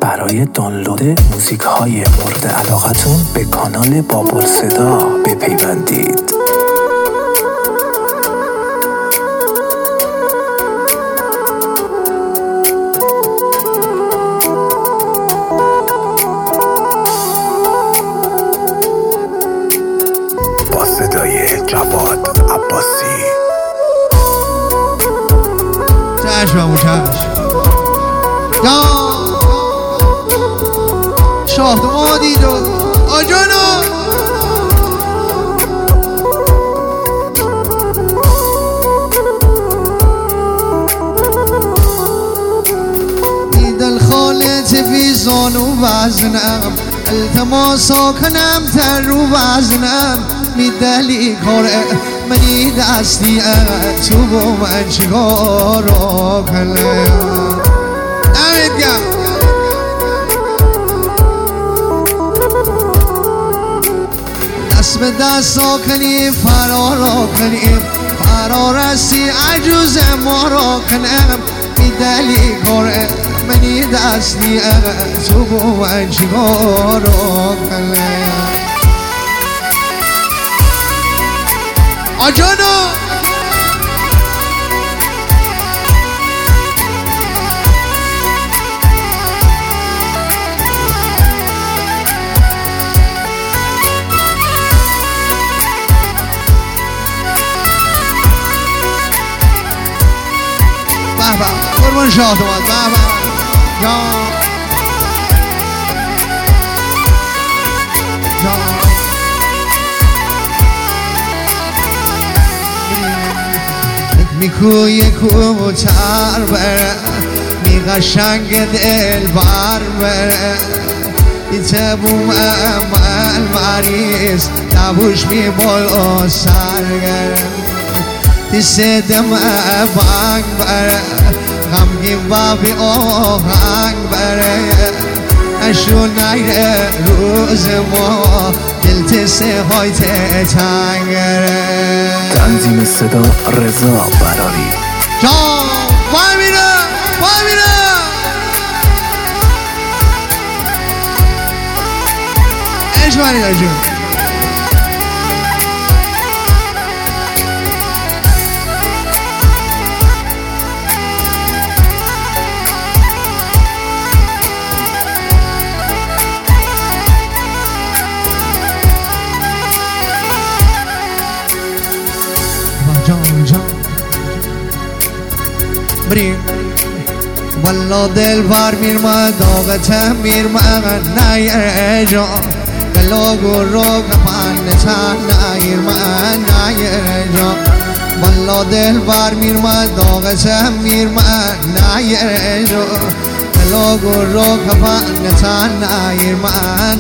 برای دانلود موزیک های مورد علاقتون به کانال بابل صدا بپیوندید. با صدای جواد عباسی. چشممو چشم شاه دادید و آجانا دل خالت فی زانو وزنم التماسا کنم تر رو وزنم میدلی کاره منی دستی تو با من چیکارا کنم دمت گرم دست به دست کنیم فرارا کنیم فرارستی عجوز ما را کنم میدلی کاره منی دستی تو با من چیکارا کنم آجانا بابا قربان شاه دواد بابا میکوی کوتر بره می قشنگ دل بر بره تبوم امال مریض نبوش می بالا سرگره صدم بانگ بره غمگی بابی آهنگ بره اشو نیره روز ما دلت سه تنگره تنظیم صدا رضا براری. جان پای میرم عشق منی جون والله دل بر میرم داغت میرم نیر جان گلو رو کپن تن نیر من نیر جان والله دل بر میرم داغت میرم نیر جان گلو رو کپن تن نیر من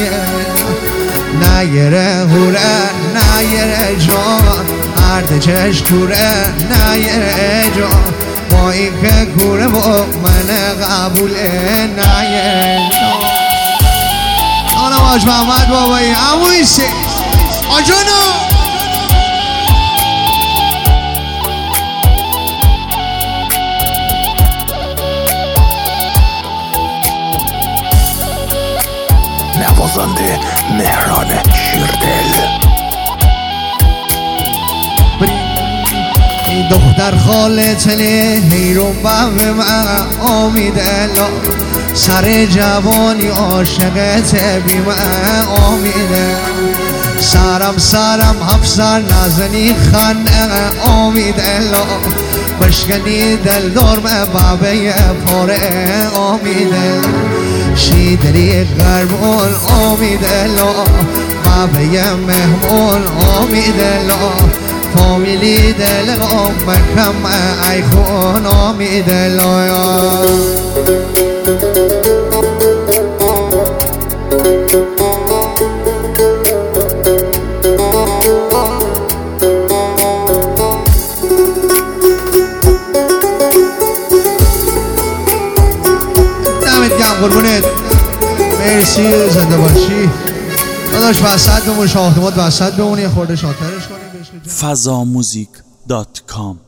نیر هوره نیر جان هرد چش کوره نیر جان با این که کوره با من قبوله نیر آنم آج محمد بابایی اموی سی آجانا نوازنده مهران شیردل. دختر خالت هیرون به من امید الا سر جوانی عاشقت بی من امید سرم حفظر نزنی خن امید الا بشکنی دل دارم بابه پاره امید شیدری غربون امید الا بابه مهمون امید الا فامیلی دل مکم ای خون امید لایا دمت گرم قربونت مرسی زنده باشی داداش وسط بمون شاهدمات وسط بمونی خورده شاترش کنیم fazamuzik.com